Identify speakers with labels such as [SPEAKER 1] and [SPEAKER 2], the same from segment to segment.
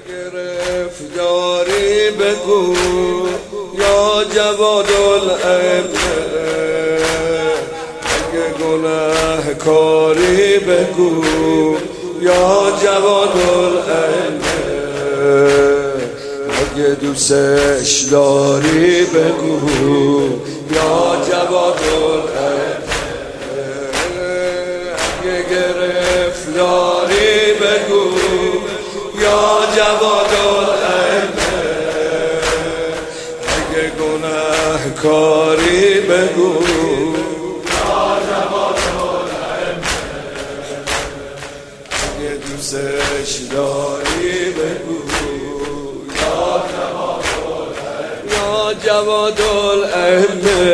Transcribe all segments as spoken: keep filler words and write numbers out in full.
[SPEAKER 1] گرفتاری بگو یا جوادالائمه، اگه گناه کاری بگو یا جوادالائمه، اگه دوستش داری بگو یا جوادالائمه، اگه گرفتاری بگو یا جوادالائمه، اگه گناه کاری بگو یا جوادالائمه، اگه دوستش داری بگو یا جوادالائمه، یا جوادالائمه.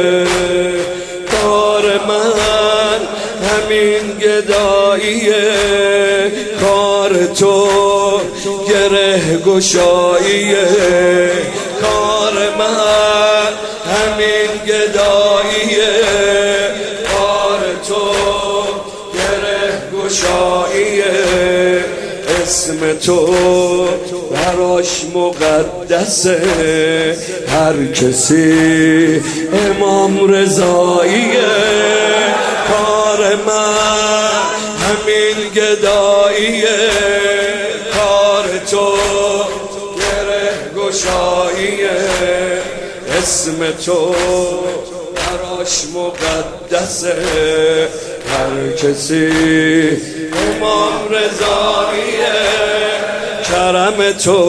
[SPEAKER 1] کار من همین گداییه، کار تو گره گشاییه، کار من همین گداییه، کار تو گره گشاییه، اسم تو براش مقدسه، هر کسی امام رضاییه، کار من همین گداییه، کار تو گره گشاییه، اسم تو براش مقدسه، هر کسی امام رضاییه، کرم تو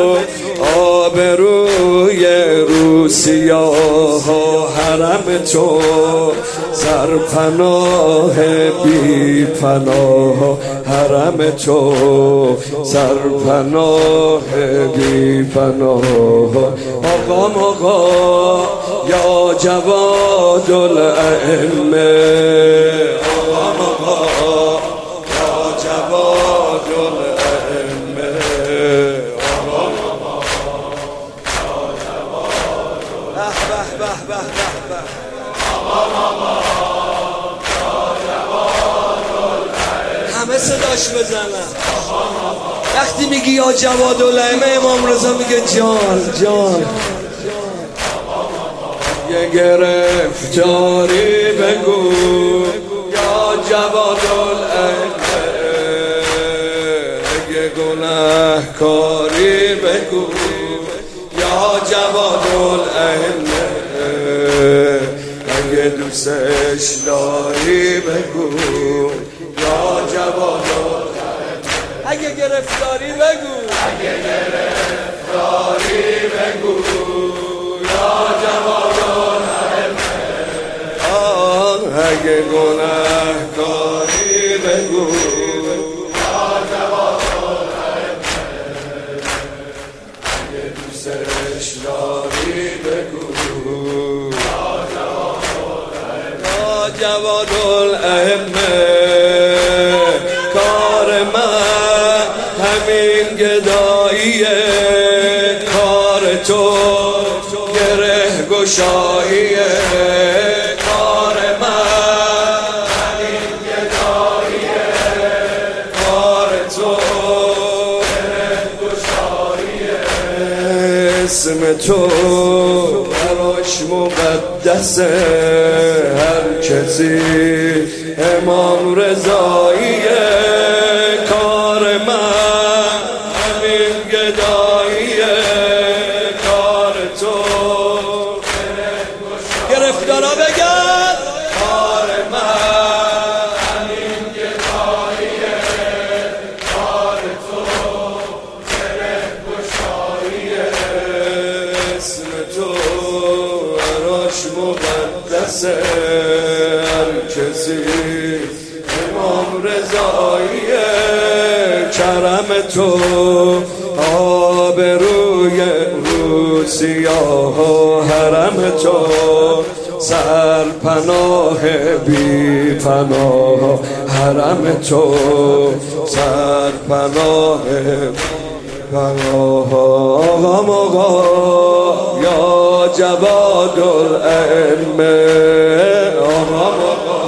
[SPEAKER 1] آبروی روسیاه، حرم تو سرپناه بی پناه، حرم تو سرپناه بی پناه. آقا آقا یا جوادالائمه، آقا آقا یا جوادالائمه، آقا آقا یا جوادالائمه، همه صداش بزنن وقتی میگی یا جوادالائمه. امام رضا میگه جان جان. یه گرفتاری بگو یا جوادالائمه، یه گناه کاری بگو یا جوادالائمه، اگه دوستش داری بگو یا جوادالائمه، اگه گرفتاری بگو، اگه گرفتاری بگو یا جوادالائمه، اگه گناه کاری بگو یا جوادالائمه، اگه دوستش داری بگو یا جوادالائمه، یا جوادالائمه. کار من همین گداییه، کار تو گره گشاییه، کار من همین گداییه، کار تو گره گشاییه، اسم تو براش مقدسه، هر کسی امام رضاییه، کار من همین گداییه، کار تو گرفتارا بگن، کار من همین گداییه، کار تو گره گشاییه، اسم تو براش مقدسه، هر کسی امام رضاییه، کرم تو آبروی روسیاه، حرم تو سرپناه بی پناه، حرم تو سرپناه پناه. آقا آقا یا جوادالائمه، آقا آقا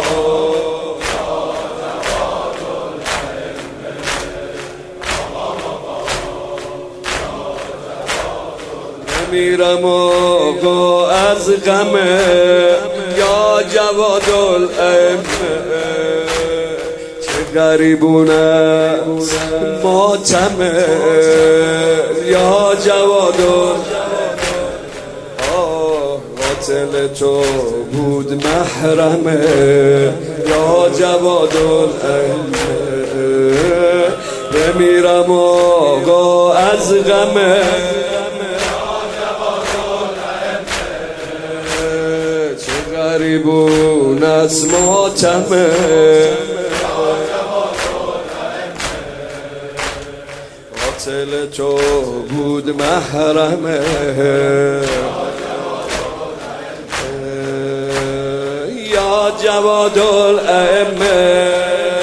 [SPEAKER 1] یا جوادالائمه، بمیرم آقا از غم یا جوادالائمه، چه غریبون است ماتمه یا جوادالائمه. قاتل تو بود محرمه یا جوادالائمه، بمیرم آقا از غمه چه غریبون از ماتمه. قاتل تو بود محرمه یا جوادالائمه،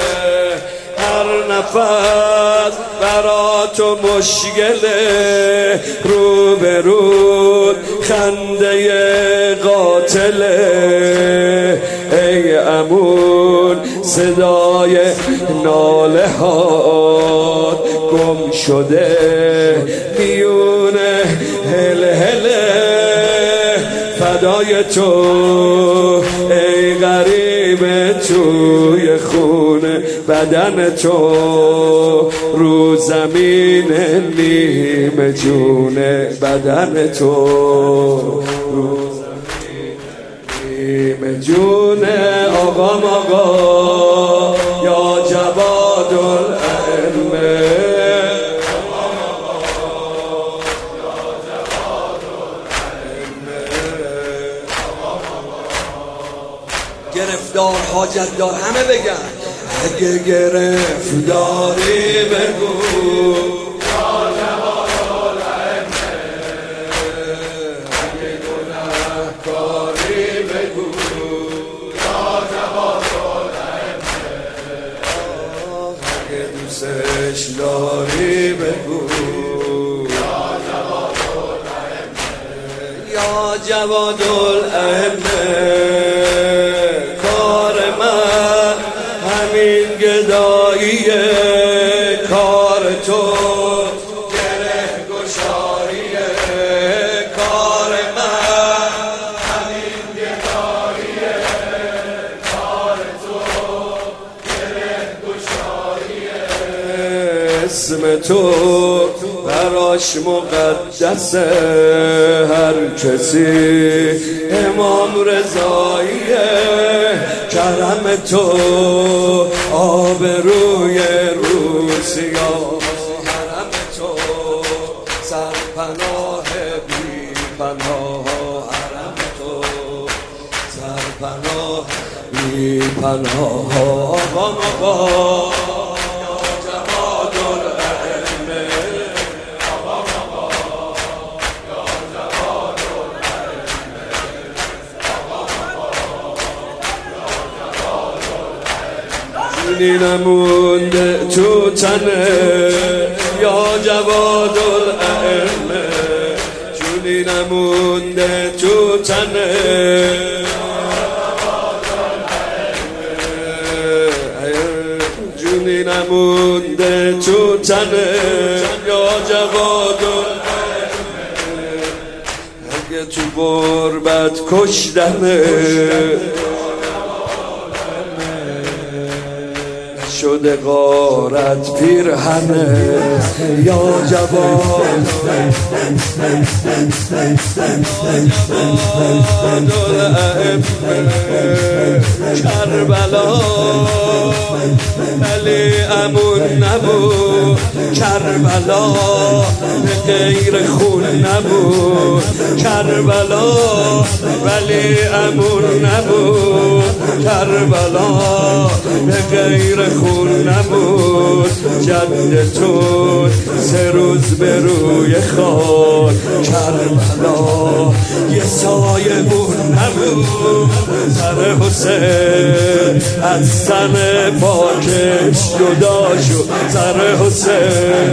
[SPEAKER 1] هر نفس برا تو مشکله، رو به رو خنده قاتله. ای امون صدای ناله هات گم شده میونه هل هله، فدای تو ای غریب توی خونه بدن تو، رو زمین نیم جونه بدن تو، رو زمین نیم جونه. آقا آقا یا جوادالائمه، گرفتار حاجت دار همه بگن، اگه گرفتاری بگو یا جوادالائمه، اگه گناهکاری بگو یا جوادالائمه، اگه دوستش داری بگو یا جوادالائمه، یا جوادالائمه. گداییه کار تو گره گشاییه، کار من همین گداییه، کار تو گره گشاییه. اسم تو براش مقدسه، هر کسی امام رضاییه، کرم تو آبروی روسیا، حرم تو سرپناه بی پناه، حرم تو سرپناه بی پناه. آقا آقا یا جوادالائمه، آقا آقا یا جوادالائمه، آقا آقا جونی نمونده تو تنه یا جوادالائمه، جونی نمونده تو تنه جونی نمونده تو تنه یا جوادالائمه، اگه تو غربت کشتنه شده غارت پیرهنه یا جوادالائمه، کربلا ولی امون نبود، کربلا به غیر خون نبود، کربلا ولی امون نبود، کربلا به غیر خون نبود. جدتون سه روز به روی خاک، کربلا یه سایه بون نبود. سر حسین از تن پاکش جدا شد، سر حسین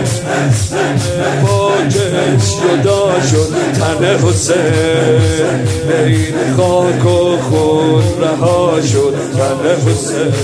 [SPEAKER 1] پاکش جدا شد، تن حسین بین خاک و خون رها شد، تن حسین.